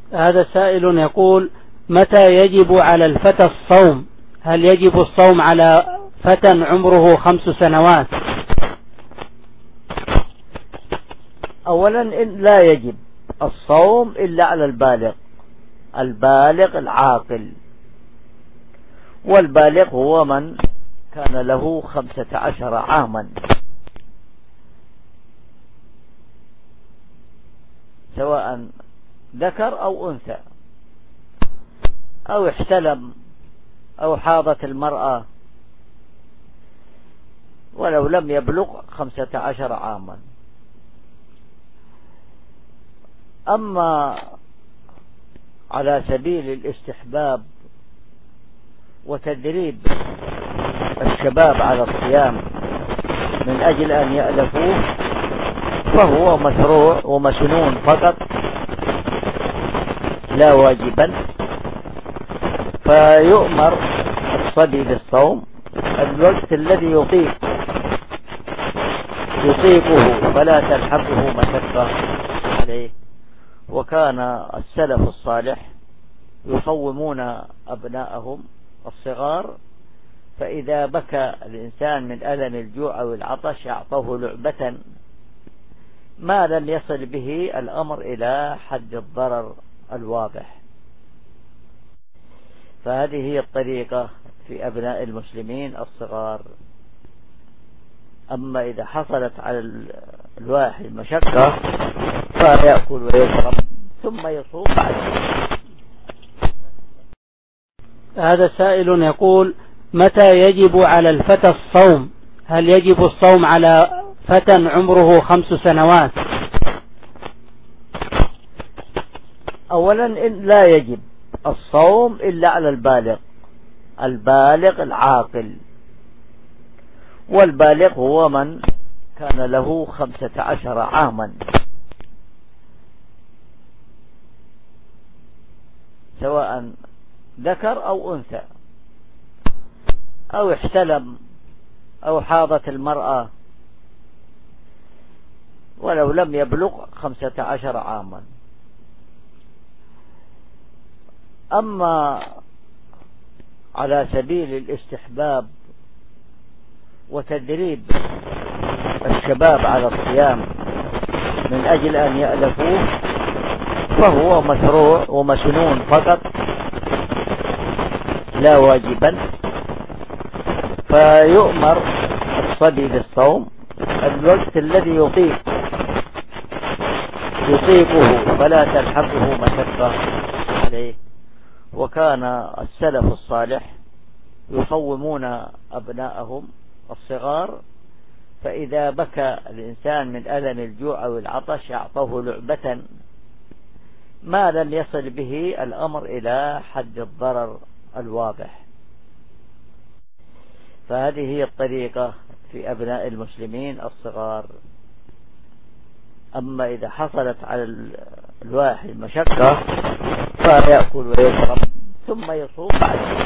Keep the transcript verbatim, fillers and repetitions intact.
هذا سائل يقول: متى يجب على الفتى الصوم؟ هل يجب الصوم على فتى عمره خمس سنوات؟ أولا إن لا يجب الصوم إلا على البالغ، البالغ العاقل، والبالغ هو من كان له خمسة عشر عاما، سواء ذكر أو أنثى، أو احتلم أو حاضت المرأة ولو لم يبلغ خمسة عشر عاما. أما على سبيل الاستحباب وتدريب الشباب على الصيام من أجل أن يألفوه فهو مشروع ومسنون فقط لا واجبا. فيؤمر الصبي بالصوم الوقت الذي يطيق يطيقه فلا تلحقه مشقة عليه. وكان السلف الصالح يصومون أبناءهم الصغار، فإذا بكى الإنسان من ألم الجوع أو العطش أعطوه لعبة ما لم يصل به الأمر إلى حد الضرر الواضح. فهذه هي الطريقة في أبناء المسلمين الصغار. أما إذا حصلت على الواحد مشقة فيأكل ويشرب ثم يصوم بعد. هذا سائل يقول: متى يجب على الفتى الصوم؟ هل يجب الصوم على فتى عمره خمس سنوات؟ أولا إن لا يجب الصوم إلا على البالغ، البالغ العاقل، والبالغ هو من كان له خمسة عشر عاما، سواء ذكر أو أنثى، أو احتلم أو حاضت المرأة ولو لم يبلغ خمسة عشر عاما. أما على سبيل الاستحباب وتدريب الشباب على الصيام من أجل أن يألفوه فهو مشروع ومسنون فقط لا واجبا. فيؤمر الصبي بالصوم الوقت الذي يطيق يطيقه فلا تلحقه مشقة عليه. وكان السلف الصالح يصومون أبناءهم الصغار، فإذا بكى الإنسان من ألم الجوع أو العطش أعطوه لعبة ما لم يصل به الأمر إلى حد الضرر الواضح. فهذه هي الطريقة في أبناء المسلمين الصغار. أما إذا حصلت على الواحد مشقة فيأكل ويشرب ثم يصوم بعد.